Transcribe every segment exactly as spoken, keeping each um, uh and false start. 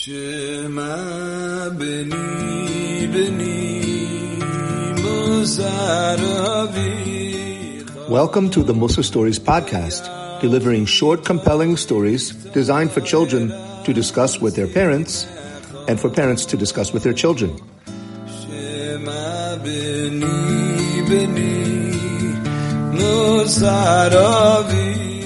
Shema beni beni Musar Avicha. Welcome to the Mussar Stories podcast, delivering short, compelling stories designed for children to discuss with their parents and for parents to discuss with their children. Shema beni beni Musar Avicha.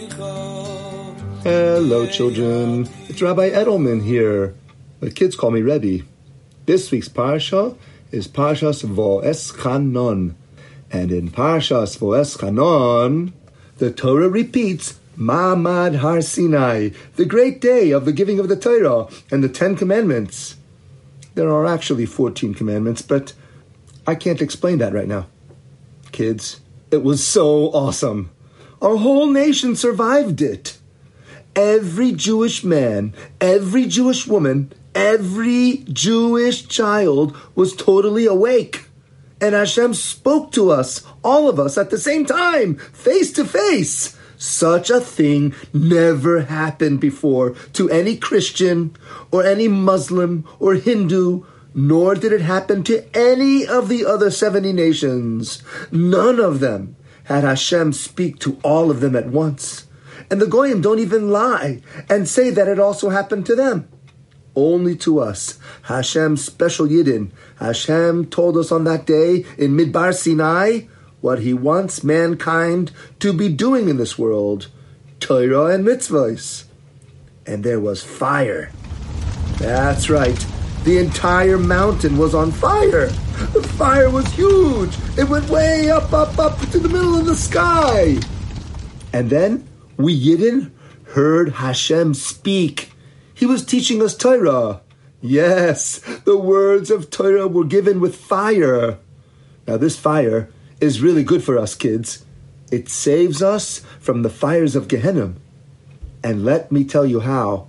Hello, children. It's Rabbi Edelman here. The kids call me Rebbe. This week's parsha is Parshas Vo'eschanon. And in Parshas Vo'eschanon, the Torah repeats Ma'amad Har Sinai, the great day of the giving of the Torah and the Ten Commandments. There are actually fourteen commandments, but I can't explain that right now. Kids, it was so awesome. Our whole nation survived it. Every Jewish man, every Jewish woman, every Jewish child was totally awake. And Hashem spoke to us, all of us, at the same time, face to face. Such a thing never happened before to any Christian or any Muslim or Hindu, nor did it happen to any of the other seventy nations. None of them had Hashem speak to all of them at once. And the Goyim don't even lie and say that it also happened to them. Only to us, Hashem's special Yidden, Hashem told us on that day in Midbar Sinai what He wants mankind to be doing in this world, Torah and mitzvahs. And there was fire. That's right. The entire mountain was on fire. The fire was huge. It went way up, up, up to the middle of the sky. And then we Yidden heard Hashem speak. He was teaching us Torah. Yes, the words of Torah were given with fire. Now this fire is really good for us kids. It saves us from the fires of Gehenna. And let me tell you how.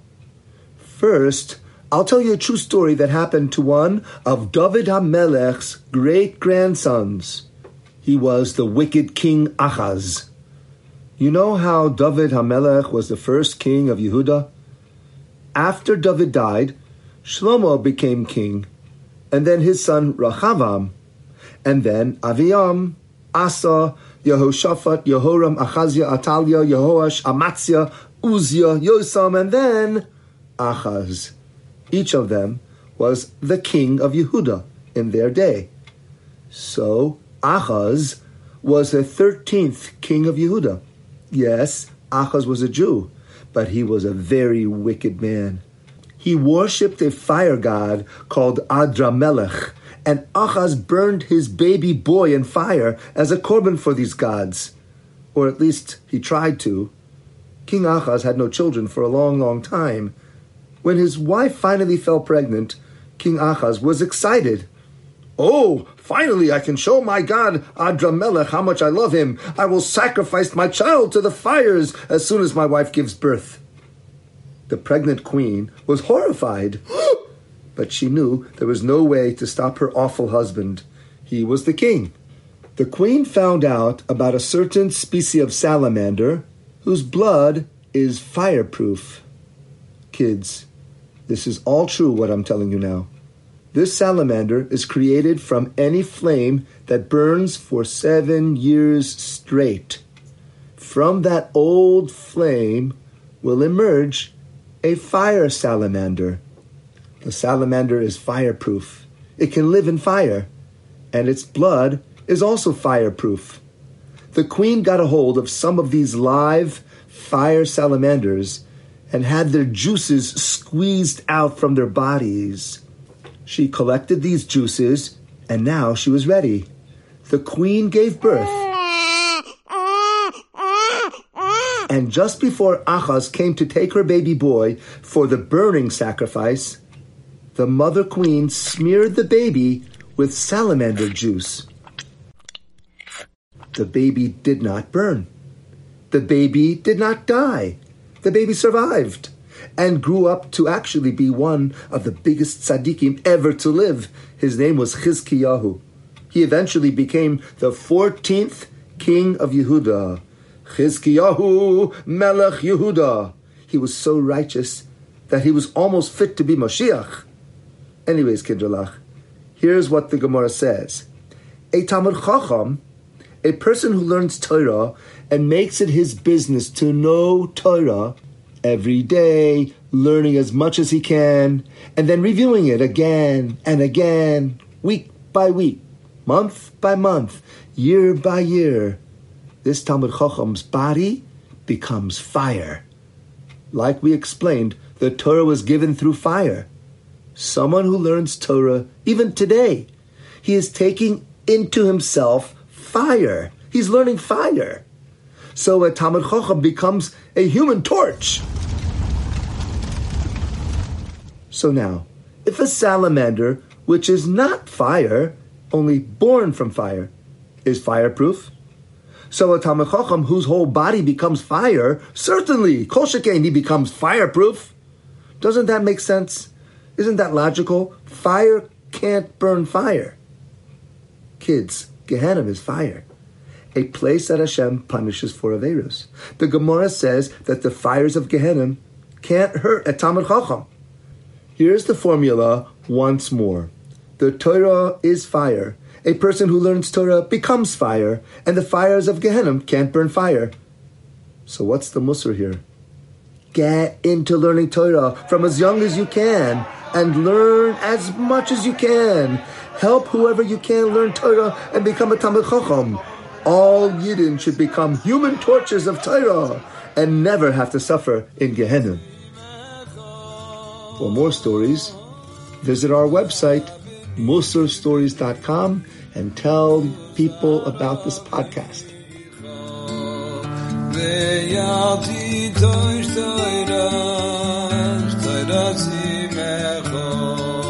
First, I'll tell you a true story that happened to one of David HaMelech's great-grandsons. He was the wicked King Achaz. You know how David HaMelech was the first king of Yehuda? After David died, Shlomo became king, and then his son Rehavam, and then Aviam, Asa, Yehoshaphat, Yehoram, Achaziah, Atalia, Yehoash, Amaziah, Uzziah, Yosam, and then Achaz. Each of them was the king of Yehuda in their day. So Achaz was the thirteenth king of Yehuda. Yes, Achaz was a Jew, but he was a very wicked man. He worshipped a fire god called Adramelech, and Achaz burned his baby boy in fire as a korban for these gods. Or at least he tried to. King Achaz had no children for a long, long time. When his wife finally fell pregnant, King Achaz was excited. Oh, finally I can show my god Adramelech how much I love him. I will sacrifice my child to the fires as soon as my wife gives birth. The pregnant queen was horrified, but she knew there was no way to stop her awful husband. He was the king. The queen found out about a certain species of salamander whose blood is fireproof. Kids, this is all true what I'm telling you now. This salamander is created from any flame that burns for seven years straight. From that old flame will emerge a fire salamander. The salamander is fireproof. It can live in fire, and its blood is also fireproof. The queen got a hold of some of these live fire salamanders and had their juices squeezed out from their bodies. She collected these juices, and now she was ready. The queen gave birth. And just before Achaz came to take her baby boy for the burning sacrifice, the mother queen smeared the baby with salamander juice. The baby did not burn. The baby did not die. The baby survived and grew up to actually be one of the biggest tzaddikim ever to live. His name was Chizkiyahu. He eventually became the fourteenth king of Yehuda. Chizkiyahu Melech Yehuda. He was so righteous that he was almost fit to be Mashiach. Anyways, Kinderlach, here's what the Gemara says. A Talmud Chacham, a person who learns Torah and makes it his business to know Torah every day, learning as much as he can, and then reviewing it again and again, week by week, month by month, year by year, this Talmud Chacham's body becomes fire. Like we explained, the Torah was given through fire. Someone who learns Torah, even today, he is taking into himself fire. He's learning fire. So a Talmud Chacham becomes a human torch. So now, if a salamander, which is not fire, only born from fire, is fireproof, so a Talmud Chacham whose whole body becomes fire, certainly, kol shekain, he becomes fireproof. Doesn't that make sense? Isn't that logical? Fire can't burn fire. Kids, Gehenna is fire, a place that Hashem punishes for Averos. The Gemara says that the fires of Gehenna can't hurt a Talmud Chacham. Here's the formula once more. The Torah is fire. A person who learns Torah becomes fire, and the fires of Gehenna can't burn fire. So what's the musar here? Get into learning Torah from as young as you can, and learn as much as you can. Help whoever you can learn Torah and become a Talmud Chacham. All Yidden should become human torches of Torah and never have to suffer in Gehenna. For more stories, visit our website, musar stories dot com, and tell people about this podcast. Ve